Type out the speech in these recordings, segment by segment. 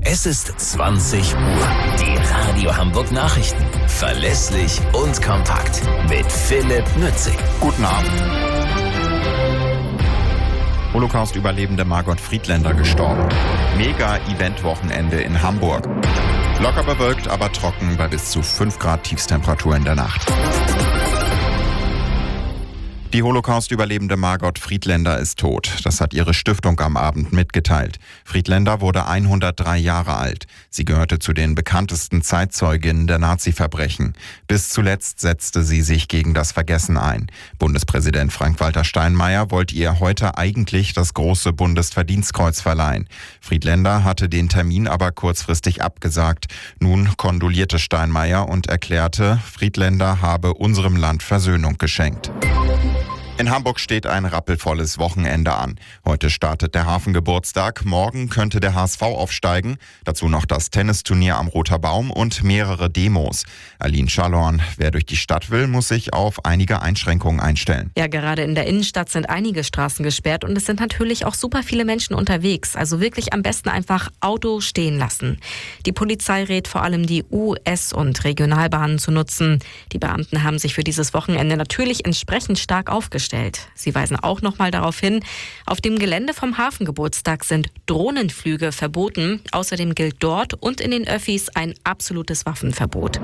Es ist 20 Uhr. Die Radio Hamburg Nachrichten. Verlässlich und kompakt. Mit Philipp Nützig. Guten Abend. Holocaust-Überlebende Margot Friedländer gestorben. Mega-Event-Wochenende in Hamburg. Locker bewölkt, aber trocken bei bis zu 5 Grad Tiefstemperatur in der Nacht. Die Holocaust-Überlebende Margot Friedländer ist tot. Das hat ihre Stiftung am Abend mitgeteilt. Friedländer wurde 103 Jahre alt. Sie gehörte zu den bekanntesten Zeitzeuginnen der Nazi-Verbrechen. Bis zuletzt setzte sie sich gegen das Vergessen ein. Bundespräsident Frank-Walter Steinmeier wollte ihr heute eigentlich das große Bundesverdienstkreuz verleihen. Friedländer hatte den Termin aber kurzfristig abgesagt. Nun kondolierte Steinmeier und erklärte, Friedländer habe unserem Land Versöhnung geschenkt. In Hamburg steht ein rappelvolles Wochenende an. Heute startet der Hafengeburtstag, morgen könnte der HSV aufsteigen. Dazu noch das Tennisturnier am Roter Baum und mehrere Demos. Aline Schallhorn, wer durch die Stadt will, muss sich auf einige Einschränkungen einstellen. Ja, gerade in der Innenstadt sind einige Straßen gesperrt und es sind natürlich auch super viele Menschen unterwegs. Also wirklich am besten einfach Auto stehen lassen. Die Polizei rät vor allem, die US- und Regionalbahnen zu nutzen. Die Beamten haben sich für dieses Wochenende natürlich entsprechend stark aufgestellt. Sie weisen auch noch mal darauf hin, auf dem Gelände vom Hafengeburtstag sind Drohnenflüge verboten. Außerdem gilt dort und in den Öffis ein absolutes Waffenverbot.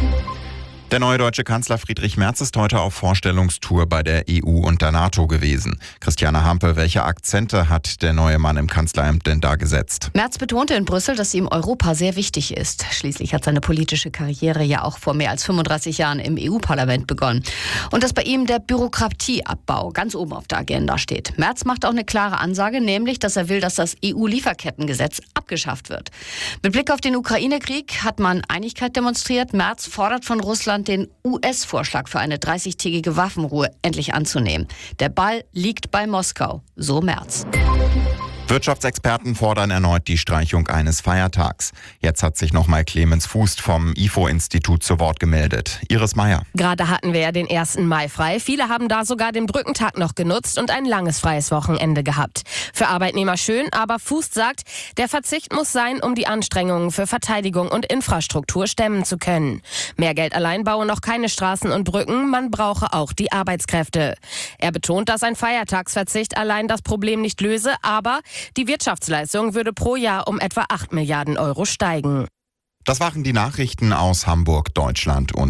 Der neue deutsche Kanzler Friedrich Merz ist heute auf Vorstellungstour bei der EU und der NATO gewesen. Christiane Hampe, welche Akzente hat der neue Mann im Kanzleramt denn da gesetzt? Merz betonte in Brüssel, dass ihm Europa sehr wichtig ist. Schließlich hat seine politische Karriere ja auch vor mehr als 35 Jahren im EU-Parlament begonnen. Und dass bei ihm der Bürokratieabbau ganz oben auf der Agenda steht. Merz macht auch eine klare Ansage, nämlich, dass er will, dass das EU-Lieferkettengesetz abgeschafft wird. Mit Blick auf den Ukraine-Krieg hat man Einigkeit demonstriert. Merz fordert von Russland, den US-Vorschlag für eine 30-tägige Waffenruhe endlich anzunehmen. Der Ball liegt bei Moskau, so Merz. Wirtschaftsexperten fordern erneut die Streichung eines Feiertags. Jetzt hat sich nochmal Clemens Fuß vom IFO-Institut zu Wort gemeldet. Iris Meyer. Gerade hatten wir ja den 1. Mai frei. Viele haben da sogar den Brückentag noch genutzt und ein langes freies Wochenende gehabt. Für Arbeitnehmer schön, aber Fuß sagt, der Verzicht muss sein, um die Anstrengungen für Verteidigung und Infrastruktur stemmen zu können. Mehr Geld allein bauen noch keine Straßen und Brücken, man brauche auch die Arbeitskräfte. Er betont, dass ein Feiertagsverzicht allein das Problem nicht löse, aber die Wirtschaftsleistung würde pro Jahr um etwa 8 Milliarden Euro steigen. Das waren die Nachrichten aus Hamburg, Deutschland und